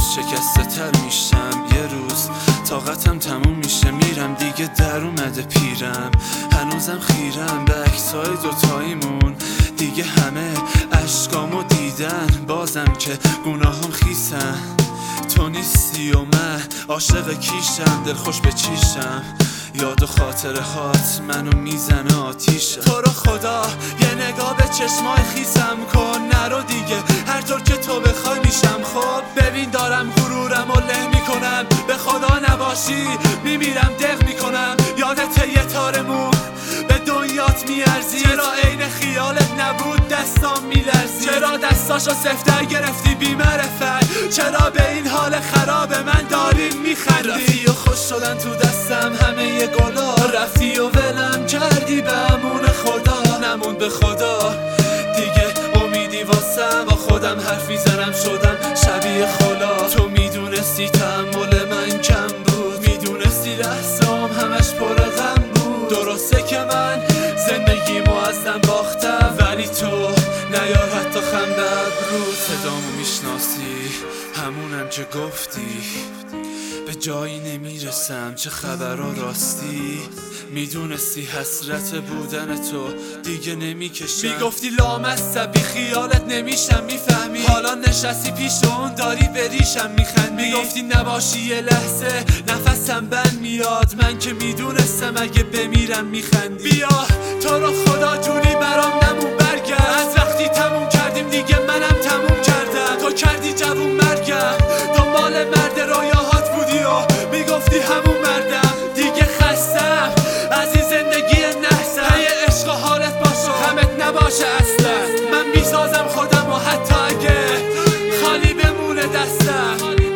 شکسته تر میشم، یه روز طاقتم تموم میشه، میرم دیگه در اومده پیرم. هنوزم خیرم به عکسای دوتاییمون، دیگه همه اشکامو دیدن، بازم که گناهام خیسن. تو نیستی و من عاشق کیشم، دلخوش به چیشم، یاد و خاطره هات منو میزنه آتیشم. تو رو خدا یه نگاه به چشمای خیسم کن، نرو دیگه هر طور که تو بخوای میشم. خب ببین دارم غرورم و له میکنم، به خدا نباشی میمیرم دق میکنم. یادت یه تارمون به دنیات میارزی، چرا عین خیالت نبود دستام میلرزی؟ چرا دستاشو سفتر گرفتی بی معرفت؟ چرا به این حال خراب من داری میخندی؟ رفتی و خوش شدن تو دستم همه ی گلا، رفتی و ولم کردی به امون خدا. نمون به خدا دیگه امیدی واسم، با خودم حرف میزنم شدم شبیه خلا. تو میدونستی تحمل من کم بود، میدونستی لحظام همش پر غم بود. درسته که من زندگیمو ازم باختم، ولی تو نیار حتی خنده ابرو. صدامو میشناسی همونم که گفتی، به جایی نمیرسم چه خبرها راستی. میدونستی حسرت بودن تو دیگه نمیکشم، میگفتی لامصبی خیالت نمیشم، میفهمی حالا نشستی پیش اون داری بریشم میخندی. میگفتی نباشی یه لحظه نفسم بند میاد، من که میدونستم اگه بمیرم میخندی. بیا تو رو خدا جونی برام نمون برگرد، از وقتی تموم کردیم دیگه منم تموم کردم. تو کردی جوون مرگم، دنبال مرد رویاهات بودی و میگفتی همون مردم. دیگه خستم از این زندگی نحسم، هی عشق و حالت باشه غمت نباشه اصلا. من میسازم خودم و حتی اگه خالی بمونه دستم.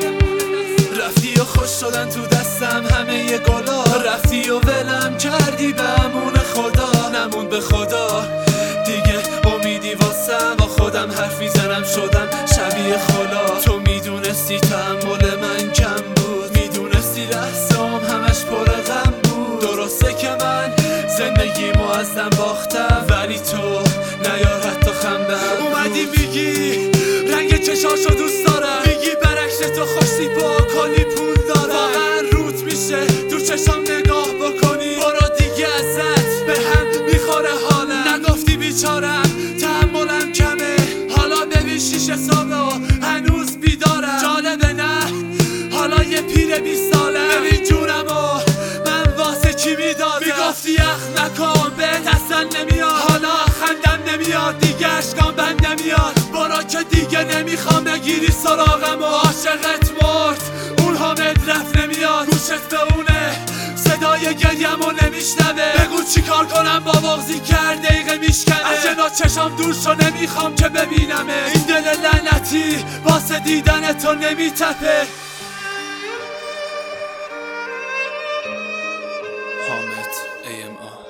رفتی و خوش شدن تو دستم همه ی گلا، رفتی و ولم کردی به امون خدا. نمون به خدا دیگه امیدی واسم، با خودم حرف میزنم شدم شبیه خلا. تو میدونستی تحمل من کم بود، میدونستی لحظام همش پر غم بود. درسته که من زندگیمو ازم باختم، ولی تو نیار حتی خندم. اومدی میگی رنگ چشاشو دوست دارم، میگی برعکس تو خوشی با کلی پول دارم. واقعا روت میشه تو چشام نگاه بکنی، برو دیگه ازت به هم میخوره حالم. نگفتی بیچارم تحملم کمه، حالا ببین 6 ساله و هنوز بیدارم. جالبه نه حالا یه پیر 20 ساله، ببین جونم و من واسه چی میدادم. میگفتی یخ نکن بهت اصلا نمیاد، حالا خندم نمیاد دیگه اشکام بند نمیاد. برو که دیگه نمیخوام نگیری سراغم و عاشقت مرد اون حامد رفت نمیاد. گوشت به اونه صدای گریمو نمیشنوه، بگو چی کار کنم با بغضی کرد دقیقه میشکنه. از جلو چشام دور شو نمیخوام که ببینمه، این دل لعنتی واسه دیدن تو نمیتپه. حامد AMR